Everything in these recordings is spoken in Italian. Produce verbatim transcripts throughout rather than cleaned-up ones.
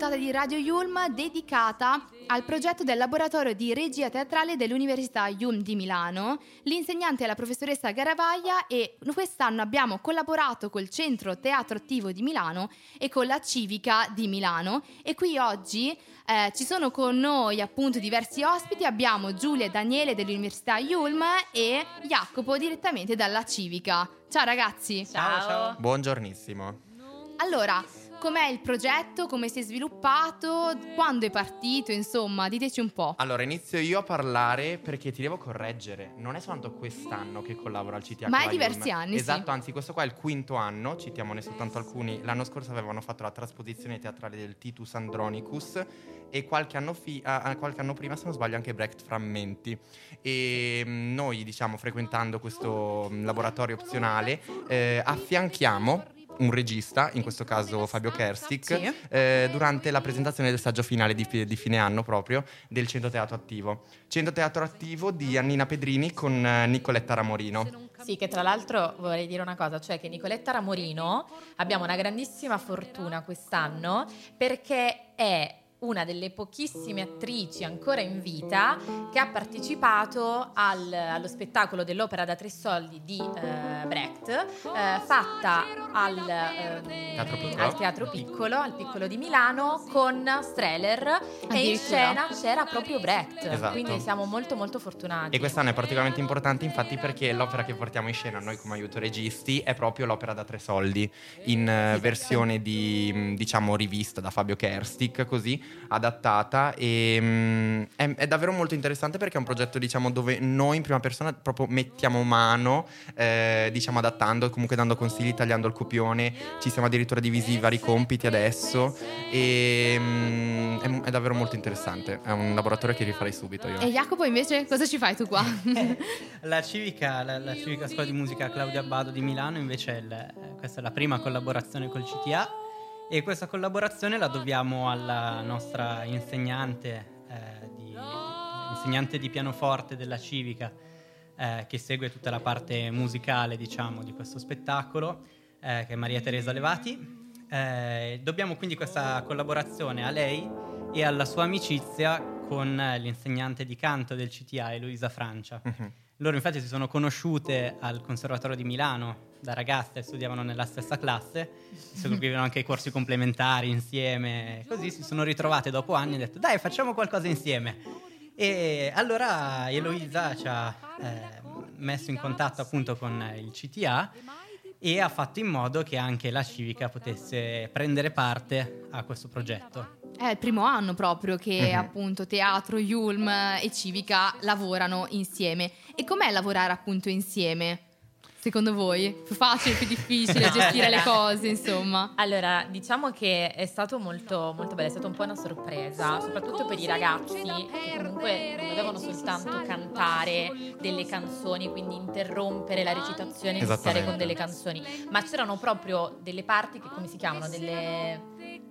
puntata di Radio Yulm dedicata al progetto del laboratorio di regia teatrale dell'Università Yulm di Milano. L'insegnante è la professoressa Garavaglia e quest'anno abbiamo collaborato col Centro Teatro Attivo di Milano e con la Civica di Milano, e qui oggi eh, ci sono con noi appunto diversi ospiti. Abbiamo Giulia e Daniele dell'Università Yulm e Jacopo direttamente dalla Civica. Ciao ragazzi. Ciao, ciao. Buongiornissimo. Allora, com'è il progetto? Come si è sviluppato? Quando è partito? Insomma, diteci un po'. Allora, inizio io a parlare perché ti devo correggere. Non è soltanto quest'anno che collaboro al C T A. Ma è diversi anni, esatto, sì. Anzi, questo qua è il quinto anno, citiamone soltanto alcuni. L'anno scorso avevano fatto la trasposizione teatrale del Titus Andronicus e qualche anno, fi- ah, qualche anno prima, se non sbaglio, anche Brecht Frammenti. E mh, noi, diciamo, frequentando questo mh, laboratorio opzionale, eh, affianchiamo un regista, in questo caso Fabio Kerstic, sì. eh, durante la presentazione del saggio finale di, fi- di fine anno proprio del Centro Teatro Attivo. Centro Teatro Attivo di Annina Pedrini con eh, Nicoletta Ramorino. Sì, che tra l'altro vorrei dire una cosa, cioè che Nicoletta Ramorino abbiamo una grandissima fortuna quest'anno perché è una delle pochissime attrici ancora in vita che ha partecipato al, allo spettacolo dell'opera da tre soldi di eh, Brecht, eh, fatta al, ehm, Teatro Piccolo. al Teatro Piccolo, al Piccolo di Milano, con Streller, e in scena c'era proprio Brecht. Esatto. Quindi siamo molto molto fortunati. E quest'anno è particolarmente importante, infatti, perché l'opera che portiamo in scena noi come aiuto registi è proprio l'opera da tre soldi, in eh, versione di, diciamo, rivista da Fabio Kerstic, così adattata, e mh, è, è davvero molto interessante perché è un progetto, diciamo, dove noi in prima persona proprio mettiamo mano, eh, diciamo, adattando, comunque dando consigli, tagliando il copione. Ci siamo addirittura divisi i vari compiti adesso e mh, è, è davvero molto interessante. È un laboratorio che rifarei subito io. E Jacopo invece cosa ci fai tu qua? La Civica, la, la Civica Scuola di Musica Claudia Abbado di Milano invece è il, questa è la prima collaborazione col C T A, e questa collaborazione la dobbiamo alla nostra insegnante eh, di, insegnante di pianoforte della Civica, eh, che segue tutta la parte musicale, diciamo, di questo spettacolo, eh, che è Maria Teresa Levati. Eh, dobbiamo quindi questa collaborazione a lei e alla sua amicizia con l'insegnante di canto del C T A, Eloisa Francia. Uh-huh. Loro infatti si sono conosciute al Conservatorio di Milano da ragazze, studiavano nella stessa classe, seguivano anche i corsi complementari insieme, così si sono ritrovate dopo anni e hanno detto dai, facciamo qualcosa insieme. E allora Eloisa ci ha eh, messo in contatto appunto con il C T A e ha fatto in modo che anche la Civica potesse prendere parte a questo progetto. È il primo anno proprio che Mhm. appunto Teatro, Yulm e Civica lavorano insieme. E com'è lavorare appunto insieme? Secondo voi? Più facile, più difficile gestire le cose, insomma? Allora, diciamo che è stato molto, molto bello, è stata un po' una sorpresa, soprattutto per i ragazzi che comunque non dovevano soltanto cantare delle canzoni, quindi interrompere la recitazione e iniziare Esattamente. con delle canzoni, ma c'erano proprio delle parti che, come si chiamano, delle...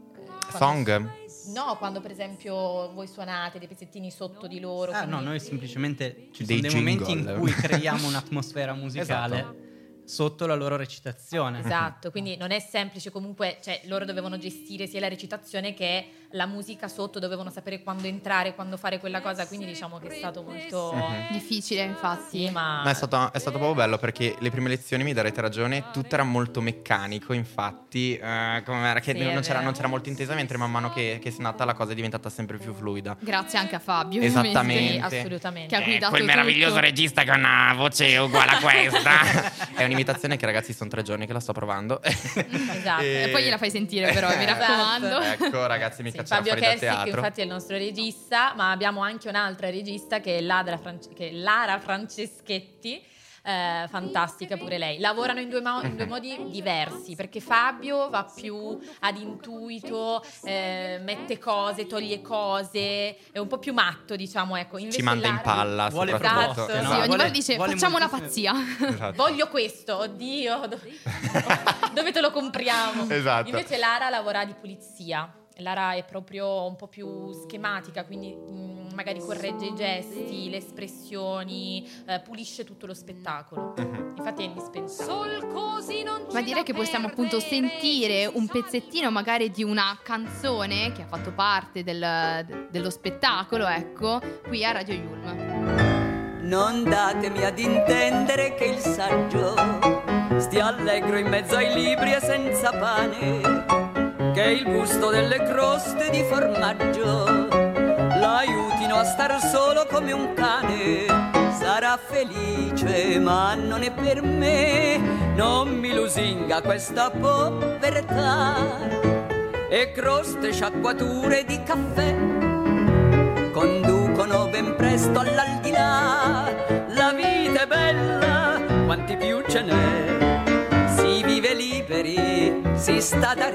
Song? No, quando per esempio voi suonate dei pezzettini sotto di loro. Ah quindi... no, noi semplicemente ci Dei sono dei momenti jingle. in cui creiamo un'atmosfera musicale Esatto. sotto la loro recitazione. Esatto, quindi non è semplice comunque, cioè loro dovevano gestire sia la recitazione che la musica sotto, dovevano sapere quando entrare, quando fare quella cosa, quindi diciamo che è stato molto Mhm. Difficile, infatti. sì, ma Ma è stato, è stato proprio bello perché le prime lezioni, mi darete ragione, tutto era molto meccanico, infatti eh, come era, che Sì, è non, c'era, vero. non c'era molta intesa, mentre man mano che, che si è nata la cosa è diventata sempre più fluida. Grazie anche a Fabio. Esattamente. sì, assolutamente. Che ha guidato quel meraviglioso tutto. regista che ha una voce uguale a questa. È un'imitazione che, ragazzi, sono tre giorni che la sto provando. Esatto. E poi gliela fai sentire però, mi raccomando. Ecco, ragazzi, mi Sì, cacciamo Fabio fuori dal Kerstic teatro. infatti è il nostro regista, ma abbiamo anche un'altra regista che è Lara, France- che è Lara Franceschetti, eh, fantastica pure lei. Lavorano in due, mo- in due modi diversi, perché Fabio va più ad intuito, eh, mette cose, toglie cose, è un po' più matto, diciamo, ecco. Invece Ci manda in Lara- palla, Vuole soprattutto. proposte, Sì, no? ogni Vuole- volta dice vuole facciamo una moltissimo- pazzia. Esatto. Voglio questo, oddio, dove, dove te lo compriamo? Esatto. Invece Lara lavora di pulizia. Lara è proprio un po' più schematica, quindi mh, magari corregge i gesti, le espressioni, eh, pulisce tutto lo spettacolo. Mhm. Infatti è indispensabile. Ma direi che possiamo appunto sentire un pezzettino magari di una canzone che ha fatto parte del- dello spettacolo, ecco, qui a Radio Yulm. Non datemi ad intendere che il saggio stia allegro in mezzo ai libri e senza pane, che il gusto delle croste di formaggio l'aiutino a star solo come un cane. Sarà felice ma non è per me, non mi lusinga questa povertà. E croste sciacquature di caffè conducono ben presto all'aldilà. La vita è bella, quanti più ce n'è, si vive liberi, si sta da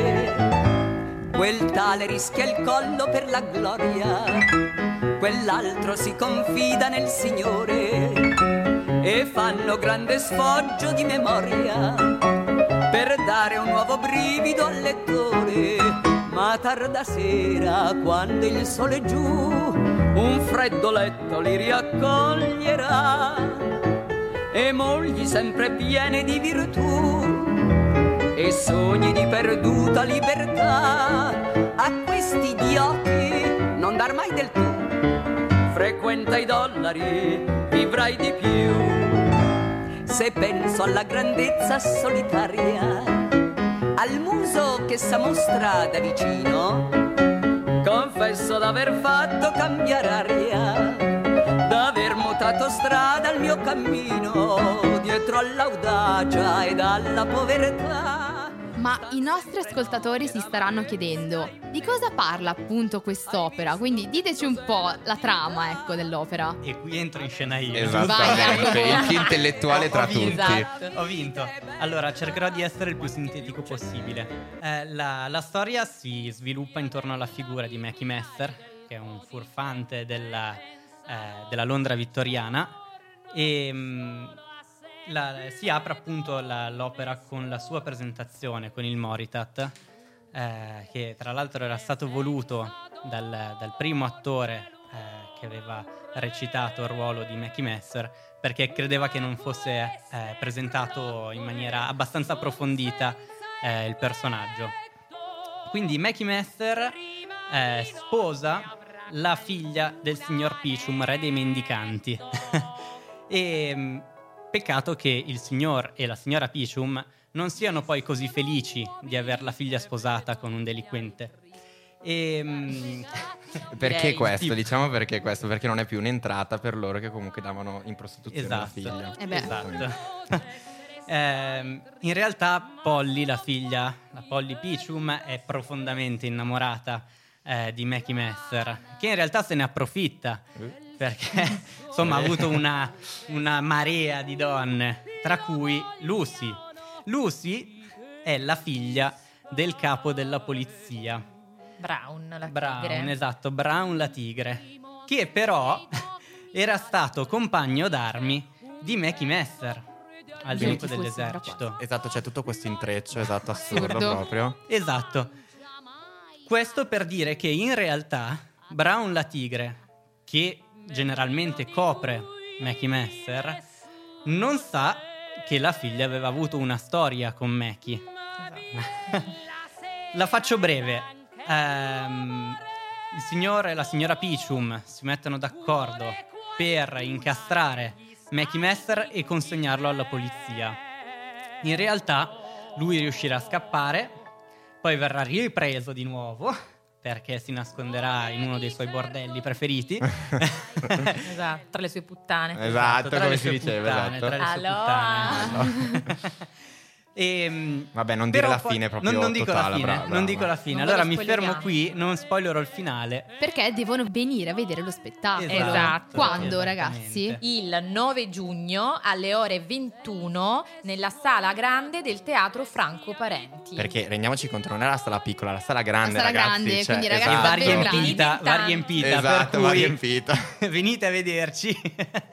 re. Quel tale rischia il collo per la gloria, quell'altro si confida nel Signore, e fanno grande sfoggio di memoria per dare un nuovo brivido al lettore. Ma tarda sera, quando il sole è giù, un freddo letto li riaccoglierà, e mogli sempre piene di virtù e sogni di perduta libertà. A questi idioti non dar mai del tu, frequenta i dollari, vivrai di più. Se penso alla grandezza solitaria, al muso che sa mostra da vicino, confesso d'aver fatto cambiare aria, d'aver mutato strada al mio cammino, dietro all'audacia ed alla povertà. Ma i nostri ascoltatori si staranno chiedendo di cosa parla appunto quest'opera, quindi diteci un po' la trama, ecco, dell'opera. E qui entro in scena io. Esattamente, Vai, il più intellettuale tra Ho vinto. tutti. Esatto. Ho vinto. Allora, cercherò di essere il più sintetico possibile. Eh, la, la storia si sviluppa intorno alla figura di Mackie Messer, che è un furfante della, eh, della Londra vittoriana, e mh, la, si apre appunto la, l'opera con la sua presentazione con il Moritat, eh, che tra l'altro era stato voluto dal, dal primo attore eh, che aveva recitato il ruolo di Mackie Messer, perché credeva che non fosse eh, presentato in maniera abbastanza approfondita eh, il personaggio. Quindi Mackie Messer eh, sposa la figlia del signor Pichum, re dei mendicanti. E mh, peccato che il signor e la signora Pichum non siano poi così felici di aver la figlia sposata con un delinquente. E, mh, Perché Direi. questo? Sì. Diciamo perché questo? Perché non è più un'entrata per loro, che comunque davano in prostituzione la Esatto. figlia. Eh beh. Esatto. Ehm, in realtà Polly, la figlia, la Polly Pichum, è profondamente innamorata eh, di Mackie Messer, che in realtà se ne approfitta perché insomma ha avuto una, una marea di donne, tra cui Lucy. Lucy è la figlia del capo della polizia, Brown, la Brown, tigre. esatto, Brown la tigre, che però era stato compagno d'armi di Mackie Messer al Quindi tempo chi fosse dell'esercito. Esatto, c'è tutto questo intreccio, esatto, assurdo, Assurdo. proprio. Esatto. Questo per dire che in realtà Brown la tigre, che generalmente copre Mackie Messer, non sa che la figlia aveva avuto una storia con Mackie. Esatto. La faccio breve. Ehm, il signore e la signora Pichum si mettono d'accordo per incastrare Mackie Messer e consegnarlo alla polizia. In realtà lui riuscirà a scappare, poi verrà ripreso di nuovo perché si nasconderà in uno dei suoi bordelli preferiti. Esatto, tra le sue puttane. Esatto, tra come le si sue diceva, puttane, esatto. tra le sue Allora. puttane. E, mh, Vabbè, non dire però la poi- fine proprio non, non dico totale, la fine, brava, non brava. dico la fine. Non Allora ve mi lo fermo spoileriamo. qui, non spoilerò il finale. Perché devono venire a vedere lo spettacolo. Esatto. Quando, Esattamente. ragazzi? Il nove giugno alle ore ventuno nella sala grande del Teatro Franco Parenti. Perché rendiamoci conto, non è la sala piccola, la sala grande, La sala ragazzi. grande, cioè, quindi, ragazzi, E esatto. va davvero riempita, grande. va riempita, Esatto, per va cui riempita. venite a vederci.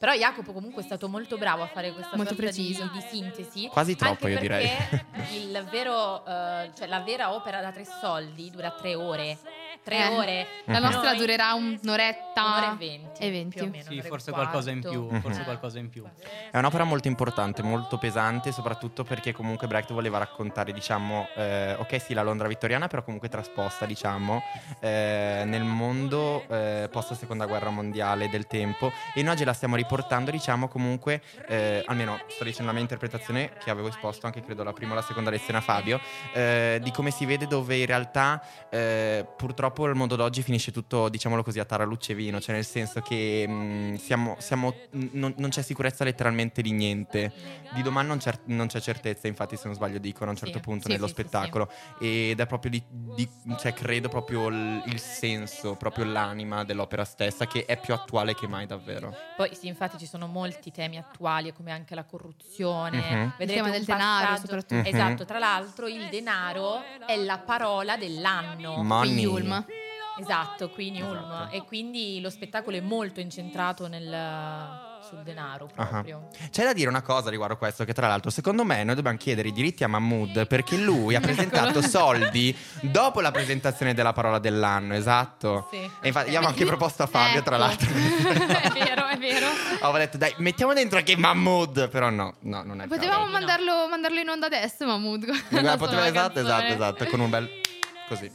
Però Jacopo comunque è stato molto bravo a fare questa Molto sorta di, preciso. di sintesi. Quasi troppo, anche io direi. perché il vero, eh, cioè la vera opera da tre soldi dura tre ore. Tre Eh, ore. La nostra Noi- durerà un'oretta un'ora e venti. e venti. più o meno, Sì, un'ora e forse quarto. qualcosa in più, Mhm. forse qualcosa in più. È un'opera molto importante, molto pesante, soprattutto perché comunque Brecht voleva raccontare, diciamo, eh, ok sì, la Londra vittoriana, però comunque trasposta, diciamo, eh, nel mondo eh, post seconda guerra mondiale del tempo, e noi oggi la stiamo riportando, diciamo, comunque, eh, almeno sto dicendo la mia interpretazione che avevo esposto anche credo la prima o la seconda lezione a Fabio, eh, di come si vede dove in realtà eh, purtroppo il mondo d'oggi finisce tutto, diciamolo così, a tarallucce e vino, cioè nel senso che mh, siamo, siamo non, non c'è sicurezza letteralmente di niente, di domani non c'è, non c'è certezza, infatti se non sbaglio dicono a un certo Sì, punto sì, nello sì, sì, spettacolo, ed è proprio di, di- cioè credo proprio il, il senso, proprio l'anima dell'opera stessa, che è più attuale che mai davvero. Poi sì, infatti ci sono molti temi attuali come anche la corruzione, Mhm. vedrete Il tema un del denaro, passaggio- soprattutto. Esatto, tra l'altro il denaro è la parola dell'anno. Money. Qui Yulm. Esatto, qui Nulm. Esatto. E quindi lo spettacolo è molto incentrato nel, sul denaro proprio. C'è da dire una cosa riguardo questo, che tra l'altro secondo me noi dobbiamo chiedere i diritti a Mahmood, perché lui ha presentato soldi dopo la presentazione della parola dell'anno, esatto. Sì. E infatti io avevo anche proposto a Fabio, tra Ecco. l'altro. È vero, è vero. Avevo detto dai, mettiamo dentro anche Mahmood, però no, no, non è il Potevamo no. mandarlo, mandarlo in onda adesso, Mahmood. con la caso. sua Poteva- esatto, canzone. esatto, esatto, con un bel così.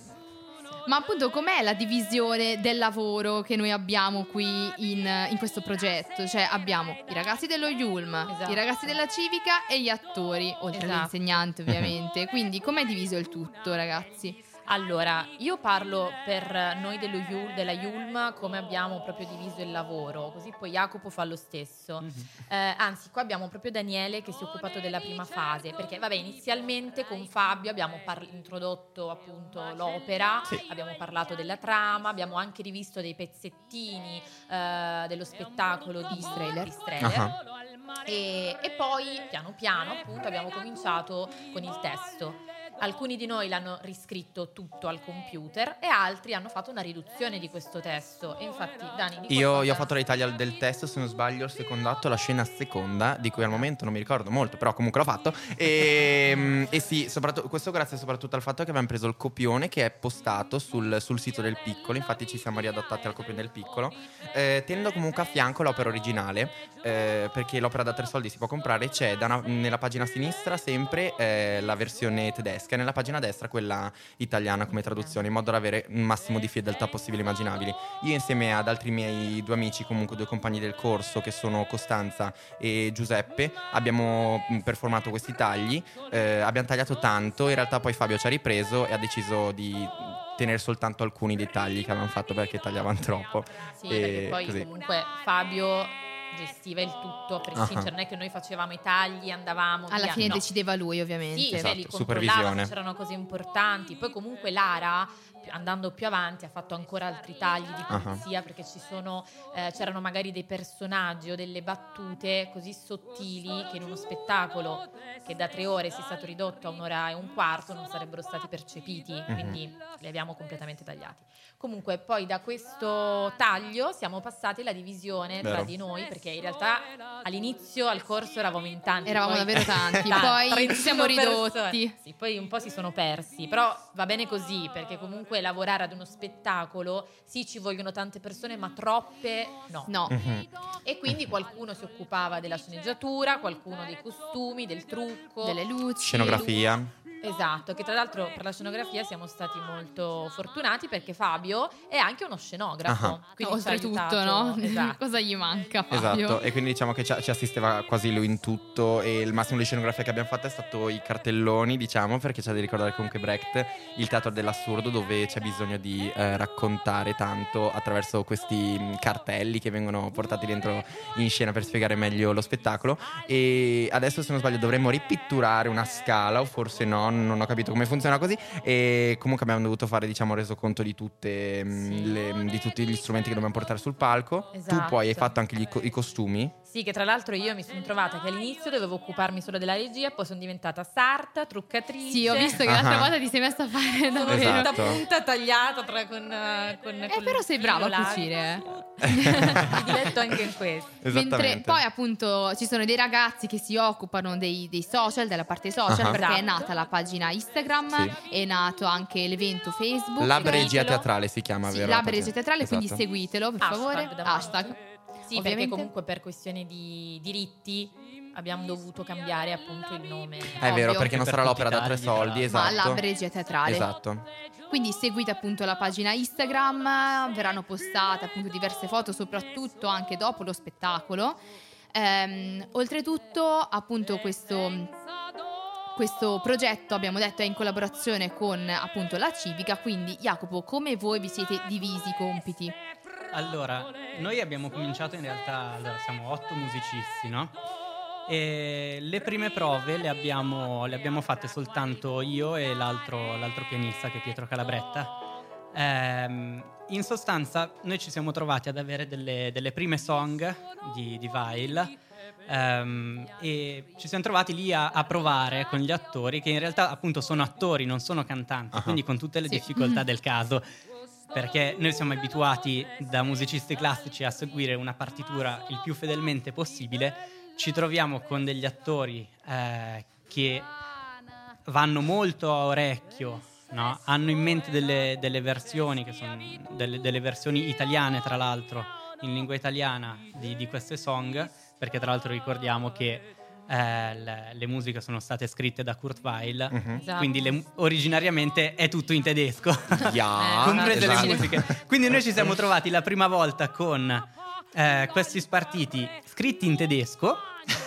Ma appunto com'è la divisione del lavoro che noi abbiamo qui in, in questo progetto? Cioè abbiamo i ragazzi dello Yulm, Esatto. i ragazzi della civica e gli attori, oltre Esatto. all'insegnante ovviamente. Quindi com'è diviso il tutto, ragazzi? Allora, io parlo per noi dello Yul- della Yulm come abbiamo proprio diviso il lavoro, così poi Jacopo fa lo stesso. Eh, anzi, qua abbiamo proprio Daniele che si è occupato della prima fase, perché vabbè, inizialmente con Fabio abbiamo par- introdotto appunto l'opera, abbiamo parlato della trama, abbiamo anche rivisto dei pezzettini eh, dello spettacolo di Strehler. di Strehler. Ah. E, e poi piano piano appunto abbiamo cominciato con il testo. Alcuni di noi l'hanno riscritto tutto al computer e altri hanno fatto una riduzione di questo testo. E infatti, Dani, di Io, qualcosa- io ho fatto l'Italia del testo, se non sbaglio, il secondo atto, la scena seconda, di cui al momento non mi ricordo molto, però comunque l'ho fatto. E, e sì, soprattutto, questo grazie soprattutto al fatto che abbiamo preso il copione che è postato sul, sul sito del Piccolo, infatti ci siamo riadattati al copione del Piccolo, eh, tenendo comunque a fianco l'opera originale, eh, perché l'opera da tre soldi si può comprare, c'è da una- nella pagina sinistra sempre eh, la versione tedesca e nella pagina destra quella italiana come traduzione, in modo da avere un massimo di fedeltà possibile e immaginabili. Io insieme ad altri miei due amici, comunque due compagni del corso, che sono Costanza e Giuseppe, abbiamo mh, performato questi tagli, eh, abbiamo tagliato tanto, in realtà poi Fabio ci ha ripreso e ha deciso di tenere soltanto alcuni dei tagli che avevamo fatto perché tagliavano troppo. Sì, E perché poi così. comunque Fabio gestiva il tutto a prescindere, Ah. non è che noi facevamo i tagli, andavamo Alla via, fine no. decideva lui ovviamente. Sì, Esatto, cioè, li supervisione. controllava se c'erano cose importanti. Poi comunque Lara, più- andando più avanti, ha fatto ancora altri tagli di Ah. pulizia perché ci sono, eh, c'erano magari dei personaggi o delle battute così sottili che in uno spettacolo che da tre ore si è stato ridotto a un'ora e un quarto non sarebbero stati percepiti, quindi li abbiamo completamente tagliati. Comunque poi da questo taglio siamo passati alla divisione tra Vero. di noi, perché in realtà all'inizio al corso eravamo in tanti. Eravamo poi- davvero tanti, Tanti, poi ci trentuno siamo ridotti. persone. Sì, poi un po' si sono persi, però va bene così, perché comunque lavorare ad uno spettacolo, sì, ci vogliono tante persone, ma troppe no. No. Mhm. E quindi qualcuno si occupava della sceneggiatura, qualcuno dei costumi, del trucco, Delle luci. Scenografia. Esatto, che tra l'altro per la scenografia siamo stati molto fortunati perché Fabio è anche uno scenografo. Ah. Quindi ci ha Oltretutto, aiutato- no? Esatto. Cosa gli manca, Fabio? Esatto, e quindi diciamo che ci, ci assisteva quasi lui in tutto, e il massimo di scenografia che abbiamo fatto è stato i cartelloni, diciamo, perché c'è da ricordare comunque Brecht, il teatro dell'assurdo, dove c'è bisogno di eh, raccontare tanto attraverso questi mh, cartelli che vengono portati dentro in scena per spiegare meglio lo spettacolo. E adesso, se non sbaglio, dovremmo ripitturare una scala, o forse no, non ho capito come funziona così, e comunque abbiamo dovuto fare, diciamo, resoconto di tutte mh, Sì. le- di tutti gli strumenti che dobbiamo portare sul palco. Tu Esatto. poi hai fatto anche gli co- i costumi. Sì, che tra l'altro io mi sono trovata che all'inizio dovevo occuparmi solo della regia, poi sono diventata sarta, truccatrice. Sì, ho visto che l'altra Ah. volta ti sei messa a fare Sono davvero. Esatto. tutta punta tagliata tra, con, eh, con Eh, col però sei brava a filo largo. cucire. Mi diletto anche in questo. Mentre poi appunto ci sono dei ragazzi che si occupano dei, dei social, della parte social, uh-huh. perché esatto. è nata la pagina Instagram, sì. è nato anche l'evento Facebook. Lab Regia Seguitelo. Teatrale si chiama, Sì, vero? Lab Regia Teatrale, Esatto. quindi seguitelo per Hashtag favore. davanti. Hashtag. Sì, Ovviamente. perché comunque per questioni di diritti abbiamo dovuto cambiare appunto il nome. È vero, Ovvio. perché non Per sarà tutti l'opera i da tre tagli, tra soldi, l'altro. Ma esatto. Lab Regia Teatrale. Esatto. Quindi seguite appunto la pagina Instagram, verranno postate appunto diverse foto, soprattutto anche dopo lo spettacolo. Ehm, oltretutto appunto questo, questo progetto, abbiamo detto, è in collaborazione con appunto la Civica, quindi Jacopo, come voi vi siete divisi i compiti? Allora, noi abbiamo cominciato in realtà, allora, siamo otto musicisti, no? E le prime prove le abbiamo, le abbiamo fatte soltanto io e l'altro, l'altro pianista, che è Pietro Calabretta. Ehm, in sostanza noi ci siamo trovati ad avere delle, delle prime song di, di Vail, ehm, e ci siamo trovati lì a, a provare con gli attori, che in realtà appunto sono attori, non sono cantanti, uh-huh. quindi con tutte le Sì. difficoltà del caso, perché noi siamo abituati da musicisti classici a seguire una partitura il più fedelmente possibile. Ci troviamo con degli attori eh, che vanno molto a orecchio, no? Hanno in mente delle, delle versioni che sono delle, delle versioni italiane, tra l'altro in lingua italiana di, di queste song, perché tra l'altro ricordiamo che eh, le, le musiche sono state scritte da Kurt Weill, Mhm. Esatto. quindi le- originariamente è tutto in tedesco. Yeah, Comprese esatto. le musiche. Quindi noi ci siamo trovati la prima volta con eh, questi spartiti scritti in tedesco,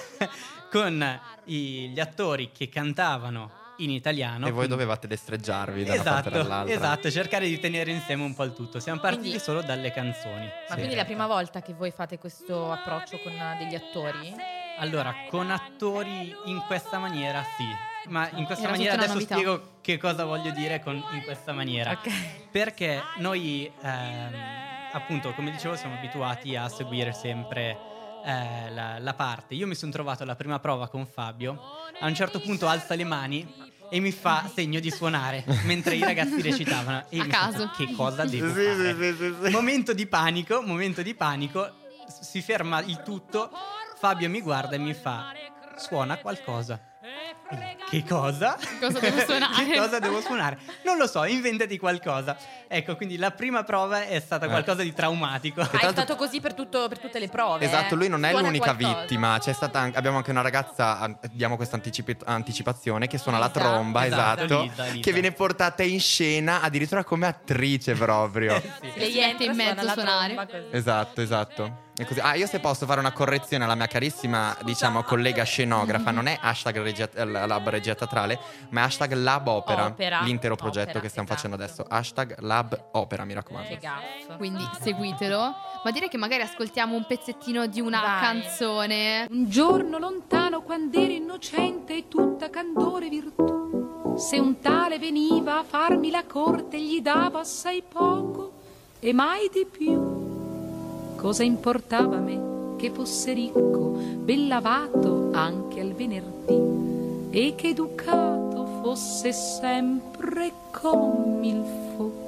con i- gli attori che cantavano in italiano. E voi quindi- dovevate destreggiarvi da una parte Esatto, all'altra. esatto, cercare di tenere insieme un po' il tutto. Siamo partiti Quindi- solo dalle canzoni. Ma Sì. quindi è la prima volta che voi fate questo approccio con degli attori? Allora, con attori in questa maniera sì. Ma in questa Era maniera tutta una adesso novità. spiego che cosa voglio dire con in questa maniera. Ok. Perché noi, ehm, appunto, come dicevo, siamo abituati a seguire sempre eh, la, la parte. Io mi sono trovato alla prima prova con Fabio. A un certo punto alza le mani e mi fa segno di suonare mentre i ragazzi recitavano. E io A mi sono caso. detto, che cosa devo Sì, fare? sì, sì, sì, sì. Momento di panico, momento di panico. s- Si ferma il tutto. Fabio mi guarda e mi fa: suona qualcosa. Che cosa? Cosa devo suonare? Che cosa devo suonare? Non lo so, inventati qualcosa. Ecco, quindi la prima prova è stata Eh. qualcosa di traumatico. Ah, è tanto- stato così per, tutto, per tutte le prove. Esatto, eh? lui non è Suona l'unica qualcosa. vittima. C'è stata anche- abbiamo anche una ragazza, an- diamo questa anticipi- anticipazione, che suona la Esatto. tromba, Esatto, esatto, Lisa, Lisa. che viene portata in scena addirittura come attrice proprio. Sì. Lei Si mette entra, in mezzo suona la a suonare. tromba così. Esatto, esatto. E così. Ah, io se posso fare una correzione alla mia carissima, diciamo, collega scenografa, non è hashtag regia, eh, Lab Regia Teatrale, ma è hashtag Lab Opera, Opera. l'intero progetto Opera, che stiamo esatto. facendo adesso. Hashtag Lab Opera, mi raccomando. Che gaff. Quindi seguitelo. Ma direi che magari ascoltiamo un pezzettino di una Vai. canzone. Un giorno lontano, quando ero innocente e tutta candore e virtù, se un tale veniva a farmi la corte, gli davo assai poco e mai di più. Cosa importava a me che fosse ricco, ben lavato anche al venerdì, e che educato fosse sempre come il fu?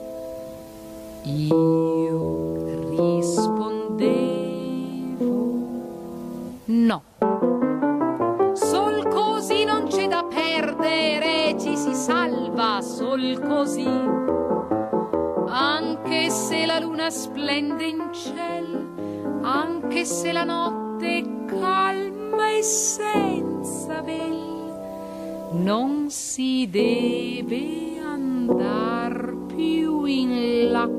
Io rispondevo no. Sol così non c'è da perdere, ci si salva sol così. Anche se la luna splende in ciel, anche se la notte è calma e senza vel, non si deve andar più in là.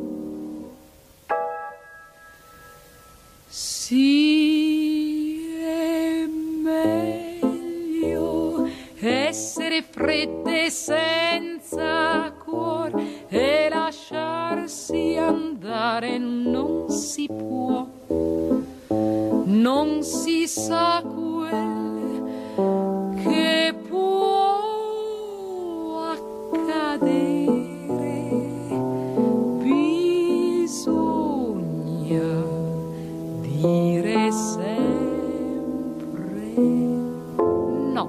Sì, è meglio essere fredde senza cuore e lasciarsi andare, non si può, non si sa quel che può accadere, bisogna dire sempre no.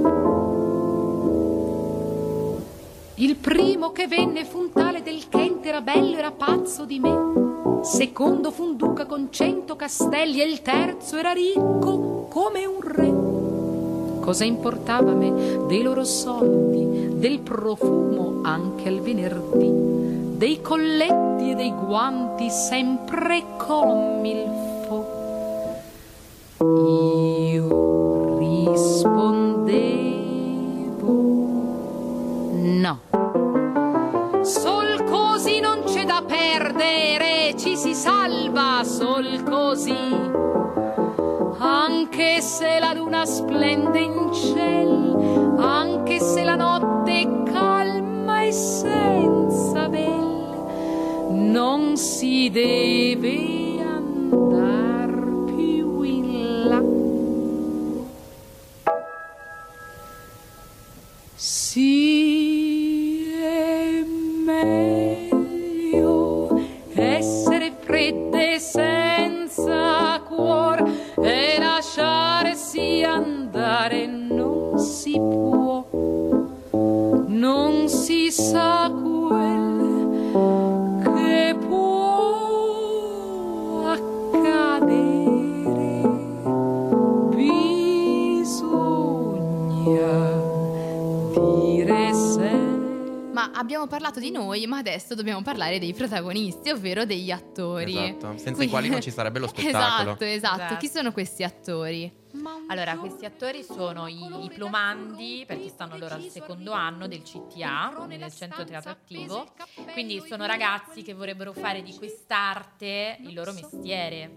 Il primo che venne fu un tale del Canterbury era bello, era pazzo di me. Secondo fu un duca con cento castelli e il terzo era ricco come un re. Cosa importava a me dei loro soldi, del profumo anche al venerdì, dei colletti e dei guanti sempre come il fo. Io rispondevo no. Sol così non c'è da perdere, ci si salva sol così. Anche se la luna splende in ciel, anche se la notte è calma e senza bel, non si deve andar più in là. Sì, è meglio essere fredde senza cuor e lasciarsi andare, non si può, non si sa quel che può accadere, bisogna dire se. Ma abbiamo parlato di noi, ma adesso dobbiamo parlare dei protagonisti, ovvero degli attori. Esatto, senza Quindi- i quali non ci sarebbe lo spettacolo. Esatto, esatto. Esatto. Chi sono questi attori? Allora, questi attori sono i diplomandi, perché stanno loro al secondo anno del C T A, nel Centro Teatro Attivo, quindi sono ragazzi che vorrebbero fare di quest'arte il loro mestiere.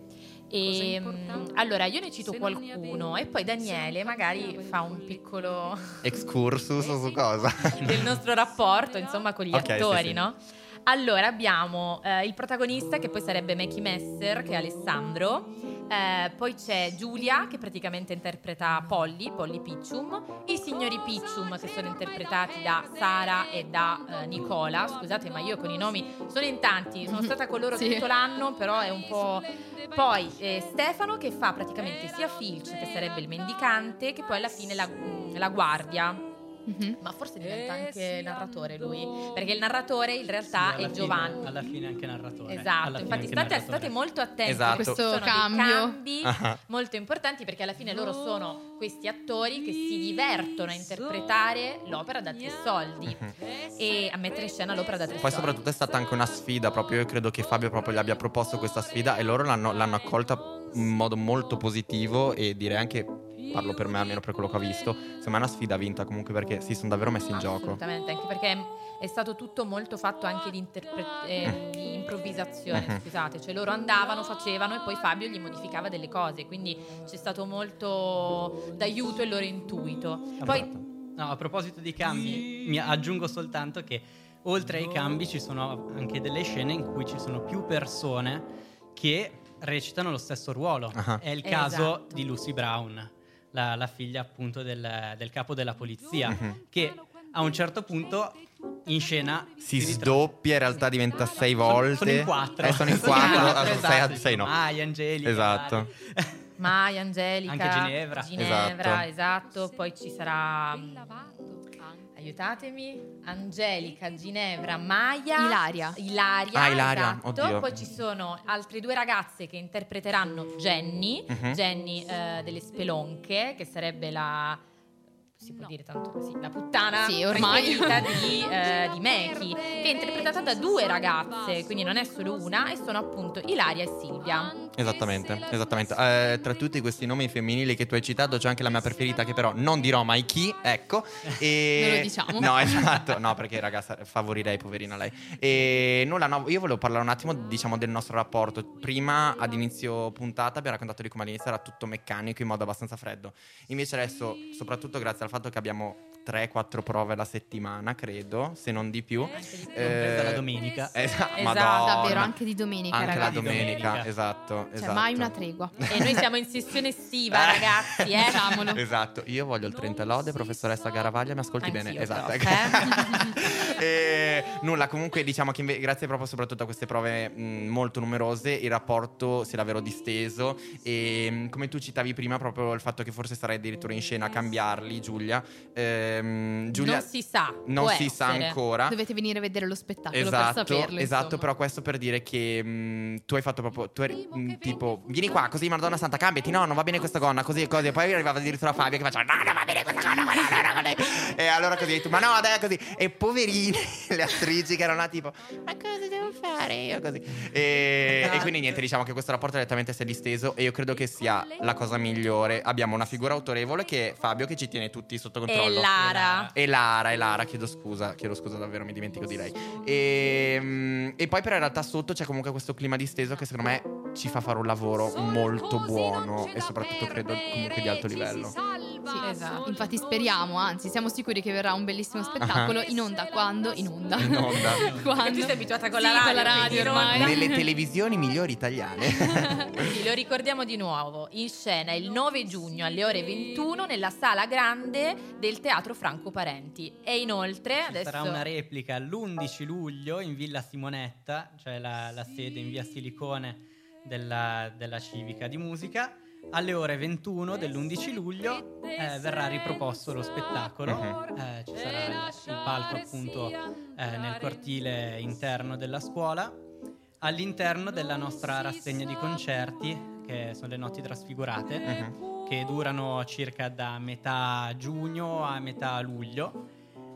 E mh, allora io ne cito qualcuno e poi Daniele magari fa un piccolo Excursus su cosa? del nostro rapporto, insomma, con gli Ok, attori, sì, sì. no? Allora abbiamo eh, il protagonista, che poi sarebbe Mackie Messer, che è Alessandro. Eh, poi c'è Giulia, che praticamente interpreta Polly, Polly Piccium. I signori Piccium, che sono interpretati da Sara e da eh, Nicola. Scusate, ma io con i nomi sono in tanti, sono stata con loro Sì. tutto l'anno, però è un po'. Poi eh, Stefano, che fa praticamente sia Filch, che sarebbe il mendicante, che poi alla fine la, la guardia. Mhm. Ma forse diventa anche narratore lui, perché il narratore in realtà Sì, alla è fine- Giovanni. alla fine anche narratore. Esatto, Alla fine infatti anche state, narratore. state molto attenti, Esatto. perché Questo sono dei cambio. cambi Ah. molto importanti, perché alla fine loro sono questi attori che si divertono a interpretare l'opera da tre soldi e a mettere in scena l'opera da tre Poi soldi. soprattutto è stata anche una sfida, proprio io credo che Fabio proprio gli abbia proposto questa sfida e loro l'hanno, l'hanno accolta in modo molto positivo e direi anche, parlo per me almeno per quello che ho visto, insomma è una sfida vinta comunque perché si sono davvero messi in gioco. Assolutamente, anche perché è stato tutto molto fatto anche di, interpre- eh, di improvvisazione, Mhm. scusate, cioè loro andavano, facevano e poi Fabio gli modificava delle cose, quindi c'è stato molto d'aiuto il loro intuito. Poi Esatto. No, a proposito di cambi, mi aggiungo soltanto che oltre ai cambi ci sono anche delle scene in cui ci sono più persone che recitano lo stesso ruolo. Ah. È il caso Esatto. di Lucy Brown, la, la figlia appunto del, del capo della polizia, Mhm. che a un certo punto in scena Si ritrova- sdoppia, in realtà diventa sei Sono- volte. Sono in quattro. Eh, sono in Sono quattro, quattro, ah, sei, esatto. sei no. Maia, Angelica. Esatto. Vari. Maia, Angelica, Anche Ginevra. Ginevra, Esatto. esatto. Poi ci sarà, aiutatemi, Angelica, Ginevra, Maia, Ilaria. Ilaria, Ah, Ilaria, esatto. oddio. Poi ci sono altre due ragazze che interpreteranno Jenny, Mhm. Jenny eh, delle Spelonche, che sarebbe la, si può dire tanto così, la puttana Sì, ormai. preferita di, eh, di Meki, che è interpretata da due ragazze, quindi non è solo una, e sono appunto Ilaria e Silvia. Esattamente, esattamente. Eh, tra tutti questi nomi femminili che tu hai citato c'è anche la mia preferita che però non dirò mai chi, ecco. E... Non lo diciamo. No, esatto, no perché ragazza favorirei poverina lei. E nulla, no, io volevo parlare un attimo diciamo del nostro rapporto. Prima ad inizio puntata abbiamo raccontato di come all'inizio era tutto meccanico in modo abbastanza freddo. Invece adesso, soprattutto grazie al fatto che abbiamo tre quattro prove alla settimana, credo, se non di più. Anche di più. Compresa la domenica. Esa- Esatto. Madonna. Davvero, anche di domenica, Anche la ragazzi. domenica, Domenica. esatto, Cioè, esatto. mai una tregua. E noi siamo in sessione estiva, ragazzi, eh. Diciamolo. Esatto, io voglio il trenta lode, professoressa Garavaglia, mi ascolti Anch'io, bene? Esatto. prof, eh. E, nulla, comunque diciamo che inve- grazie proprio soprattutto a queste prove mh, molto numerose il rapporto si è davvero disteso e mh, come tu citavi prima proprio il fatto che forse sarai addirittura in scena a cambiarli, Giulia, eh, ehm, Giulia non si sa, non può si sa essere. ancora. Dovete venire a vedere lo spettacolo Esatto, per saperlo. esatto, insomma. però questo per dire che mh, tu hai fatto proprio, tu eri mh, tipo, vieni qua, così Madonna Santa, cambiati, no, non va bene questa gonna, così e così, e poi arrivava addirittura Fabio che faceva, no, non va bene questa gonna, no, no, no, no, no. E allora così, hai detto, ma no, dai, così, e poverine le attrici che erano là tipo, ma cosa devo fare io così, e, e quindi niente, diciamo che questo rapporto direttamente si è disteso e io credo che sia la cosa migliore. Abbiamo una figura autorevole che è Fabio, che ci tiene tutti sotto controllo, E Lara. e Lara, e Lara, chiedo scusa, chiedo scusa davvero, mi dimentico di lei. E, mm, e poi però in realtà sotto c'è comunque questo clima disteso che secondo me ci fa fare un lavoro molto buono e soprattutto credo comunque di alto livello. Sì, esatto. Infatti speriamo, anzi siamo sicuri che verrà un bellissimo spettacolo. In onda quando? In onda. In onda. Quando? Tu sei abituata con Sì, la radio, con la radio quindi in ormai. onda. Nelle televisioni migliori italiane. Sì, lo ricordiamo di nuovo, in scena il nove giugno alle ore ventuno nella sala grande del Teatro Franco Parenti. E inoltre Ci adesso sarà una replica l'undici luglio in Villa Simonetta, cioè la, la sede in via Silicone della, della Civica di Musica. Alle ore ventuno dell'undici luglio eh, verrà riproposto lo spettacolo. Mhm. Eh, ci sarà il, il palco appunto eh, nel cortile interno della scuola, all'interno della nostra rassegna di concerti, che sono le notti trasfigurate, Mhm. che durano circa da metà giugno a metà luglio.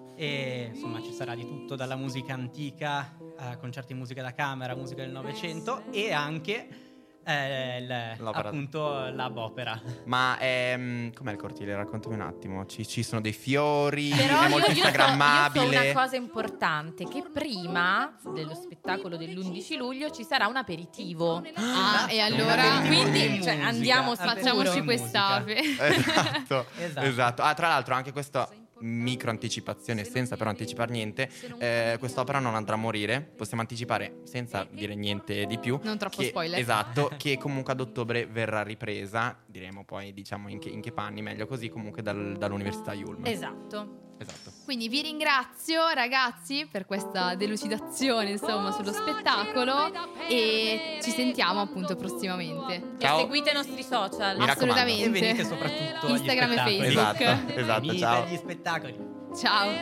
E insomma ci sarà di tutto, dalla musica antica a concerti di musica da camera, musica del Novecento e anche eh, il- L'opera. appunto Lab Opera. Ma ehm, com'è il cortile? Raccontami un attimo. Ci, ci sono dei fiori, Però è molto io, io so, io so instagrammabile. una cosa importante, che prima dello spettacolo dell'undici luglio ci sarà un aperitivo. Ah, e allora Un aperitivo quindi, di cioè, musica, andiamo, aperitivo facciamoci di quest'ape. musica. Esatto, Esatto. esatto. Ah, tra l'altro anche questa micro anticipazione, senza però anticipare niente, eh, quest'opera non andrà a morire. Possiamo anticipare senza dire niente di più. Non troppo che- spoiler. Esatto, che comunque ad ottobre verrà ripresa. Diremo poi, diciamo, in che, in che panni, meglio così, comunque dal- dall'Università Yulm. Esatto. Esatto. Quindi vi ringrazio ragazzi per questa delucidazione insomma sullo spettacolo e ci sentiamo appunto prossimamente. E Ciao. seguite i nostri social. Mi raccomando. Assolutamente. E venite soprattutto agli Instagram e spettacoli. Facebook. Esatto, esatto, Venite ciao. agli spettacoli. Ciao.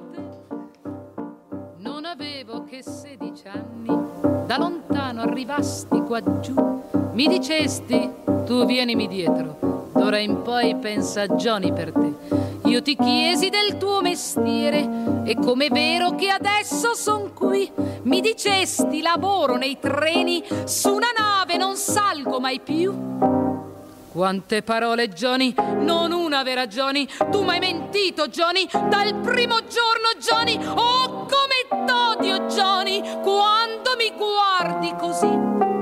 Ciao. Non avevo che sedici anni, da lontano arrivasti qua giù. Mi dicesti, tu vienimi dietro, d'ora in poi pensa a Johnny per te. Io ti chiesi del tuo mestiere e com'è vero che adesso son qui. Mi dicesti lavoro nei treni, su una nave non salgo mai più. Quante parole, Johnny, non una vera Johnny. Tu m'hai mentito, Johnny, dal primo giorno, Johnny. Oh, come t'odio, Johnny, quando mi guardi così.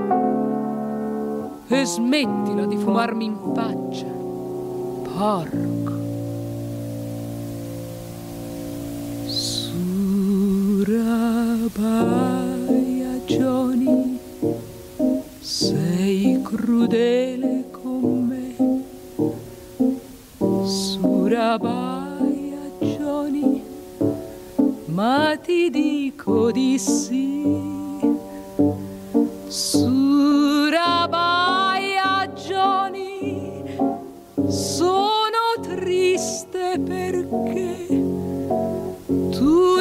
E smettila di fumarmi in faccia, porco. Surabaya, Johnny, sei crudele con me. Surabaya, Johnny, ma ti dico di sì. Surabaya, Johnny, sono triste perché tu